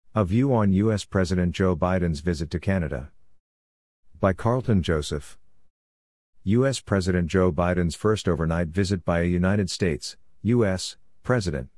A View on U.S. President Joe Biden's Visit to Canada. By Carlton Joseph. U.S. President Joe Biden's first overnight visit by a United States, U.S., president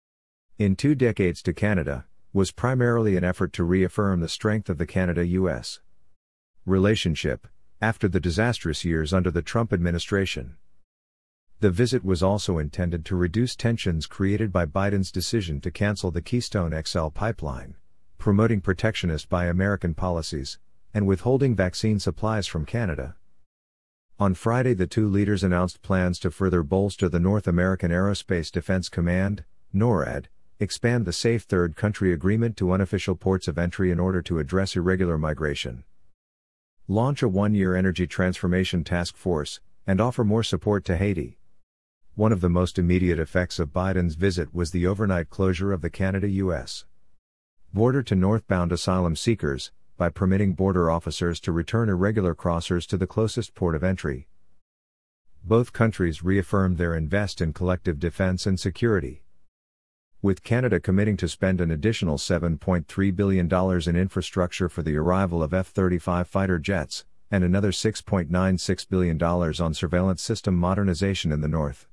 in 2 decades to Canada, was primarily an effort to reaffirm the strength of the Canada-U.S. relationship, after the disastrous years under the Trump administration. The visit was also intended to reduce tensions created by Biden's decision to cancel the Keystone XL pipeline, promoting protectionist Buy American policies, and withholding vaccine supplies from Canada. On Friday, the two leaders announced plans to further bolster the North American Aerospace Defense Command, NORAD, expand the Safe Third Country Agreement to unofficial ports of entry in order to address irregular migration, launch a 1-year energy transformation task force, and offer more support to Haiti. One of the most immediate effects of Biden's visit was the overnight closure of the Canada-U.S. border to northbound asylum seekers, by permitting border officers to return irregular crossers to the closest port of entry. Both countries reaffirmed their investment in collective defense and security, with Canada committing to spend an additional $7.3 billion in infrastructure for the arrival of F-35 fighter jets, and another $6.96 billion on surveillance system modernization in the north.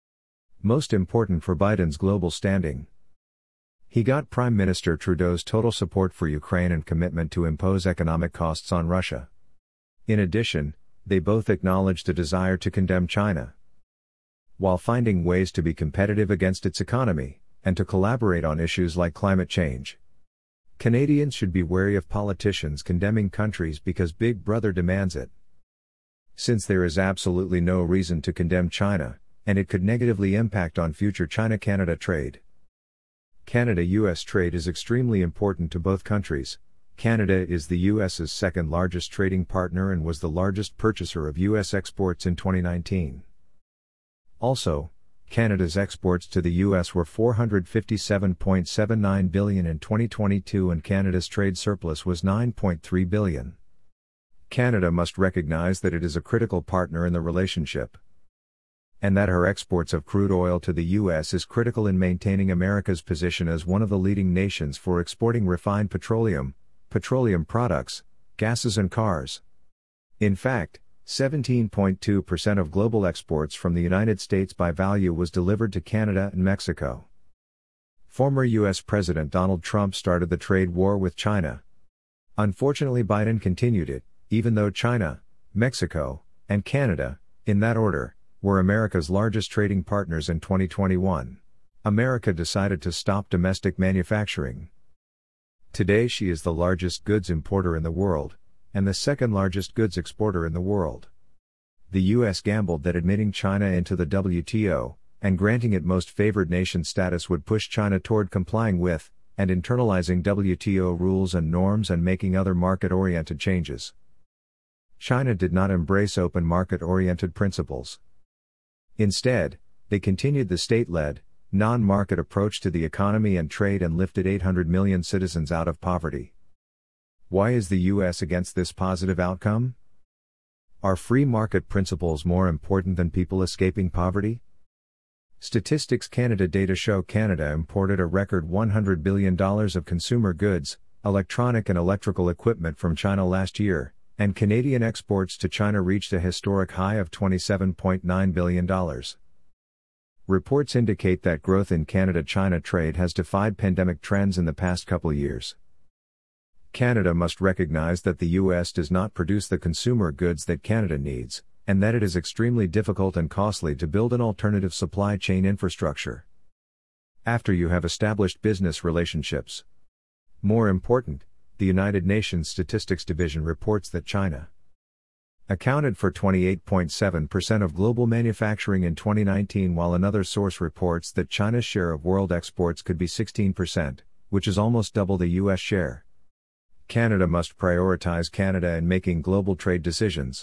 Most important for Biden's global standing, he got Prime Minister Trudeau's total support for Ukraine and commitment to impose economic costs on Russia. In addition, they both acknowledged a desire to condemn China, while finding ways to be competitive against its economy, and to collaborate on issues like climate change. Canadians should be wary of politicians condemning countries because Big Brother demands it, since there is absolutely no reason to condemn China, and it could negatively impact on future China-Canada trade. Canada-US trade is extremely important to both countries. Canada is the US's second largest trading partner and was the largest purchaser of US exports in 2019. Also, Canada's exports to the US were $457.79 billion in 2022 and Canada's trade surplus was $9.3 billion. Canada must recognize that it is a critical partner in the relationship, and that her exports of crude oil to the U.S. is critical in maintaining America's position as one of the leading nations for exporting refined petroleum, petroleum products, gases and cars. In fact, 17.2% of global exports from the United States by value was delivered to Canada and Mexico. Former U.S. President Donald Trump started the trade war with China. Unfortunately, Biden continued it, even though China, Mexico, and Canada, in that order, were America's largest trading partners in 2021. America decided to stop domestic manufacturing. Today she is the largest goods importer in the world, and the second largest goods exporter in the world. The U.S. gambled that admitting China into the WTO, and granting it most favored nation status would push China toward complying with, and internalizing WTO rules and norms and making other market-oriented changes. China did not embrace open market-oriented principles. Instead, they continued the state-led, non-market approach to the economy and trade and lifted 800 million citizens out of poverty. Why is the U.S. against this positive outcome? Are free market principles more important than people escaping poverty? Statistics Canada data show Canada imported a record $100 billion of consumer goods, electronic and electrical equipment from China last year, and Canadian exports to China reached a historic high of $27.9 billion. Reports indicate that growth in Canada-China trade has defied pandemic trends in the past couple years. Canada must recognize that the U.S. does not produce the consumer goods that Canada needs, and that it is extremely difficult and costly to build an alternative supply chain infrastructure after you have established business relationships. More important, the United Nations Statistics Division reports that China accounted for 28.7% of global manufacturing in 2019, while another source reports that China's share of world exports could be 16%, which is almost double the U.S. share. Canada must prioritize Canada in making global trade decisions.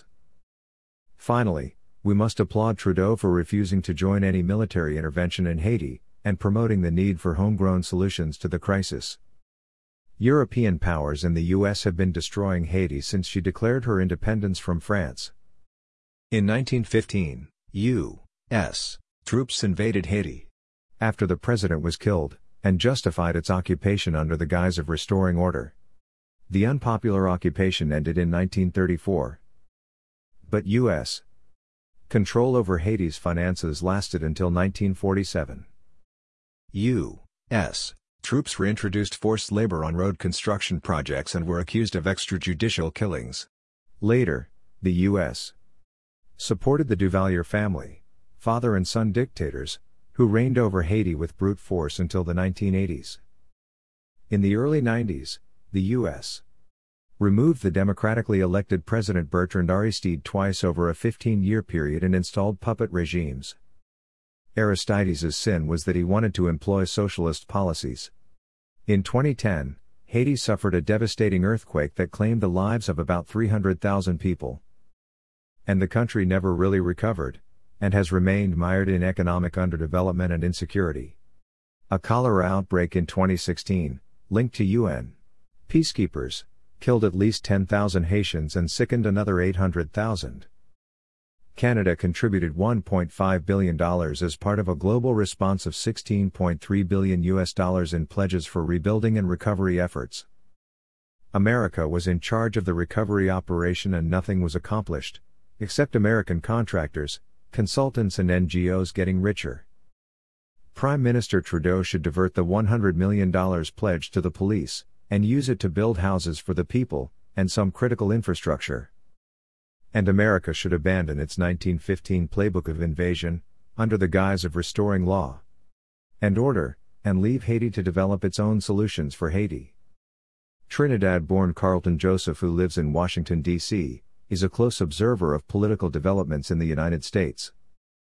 Finally, we must applaud Trudeau for refusing to join any military intervention in Haiti, and promoting the need for homegrown solutions to the crisis. European powers and the US have been destroying Haiti since she declared her independence from France. In 1915, U.S. troops invaded Haiti. After the president was killed, and justified its occupation under the guise of restoring order. The unpopular occupation ended in 1934. But U.S. control over Haiti's finances lasted until 1947. U.S. troops reintroduced forced labor on road construction projects and were accused of extrajudicial killings. Later, the U.S. supported the Duvalier family, father and son dictators, who reigned over Haiti with brute force until the 1980s. In the early 90s, the U.S. removed the democratically elected President Bertrand Aristide twice over a 15-year period and installed puppet regimes. Aristides' sin was that he wanted to employ socialist policies. In 2010, Haiti suffered a devastating earthquake that claimed the lives of about 300,000 people. And the country never really recovered, and has remained mired in economic underdevelopment and insecurity. A cholera outbreak in 2016, linked to UN peacekeepers, killed at least 10,000 Haitians and sickened another 800,000. Canada contributed $1.5 billion as part of a global response of $16.3 billion in pledges for rebuilding and recovery efforts. America was in charge of the recovery operation and nothing was accomplished, except American contractors, consultants and NGOs getting richer. Prime Minister Trudeau should divert the $100 million pledged to the police, and use it to build houses for the people, and some critical infrastructure. And America should abandon its 1915 playbook of invasion, under the guise of restoring law and order, and leave Haiti to develop its own solutions for Haiti. Trinidad-born Carlton Joseph, who lives in Washington, D.C., is a close observer of political developments in the United States.